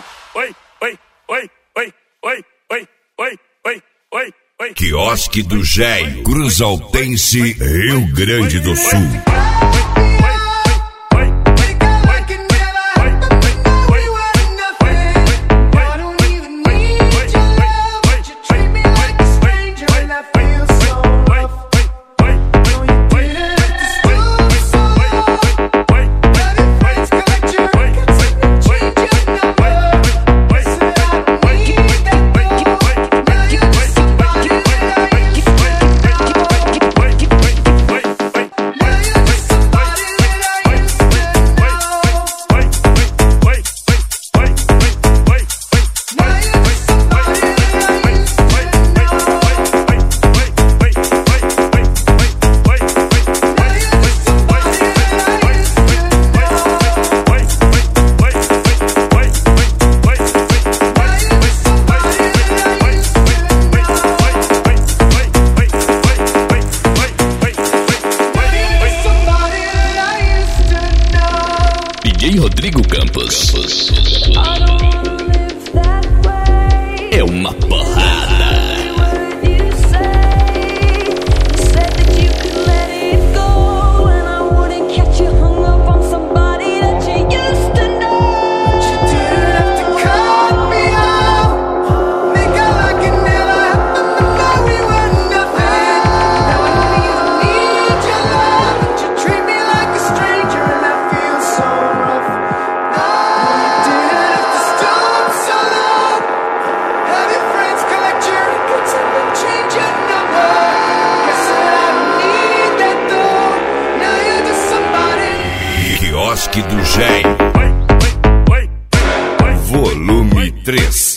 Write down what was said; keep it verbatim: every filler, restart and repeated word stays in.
oi, oi, oi, oi, oi, oi, oi, oi, oi, oi. Quiosque do Géio, Cruzaltense, Rio Grande do Sul. D J Rodrigo Campos. É uma porrada. Quiosque do Géio, volume três.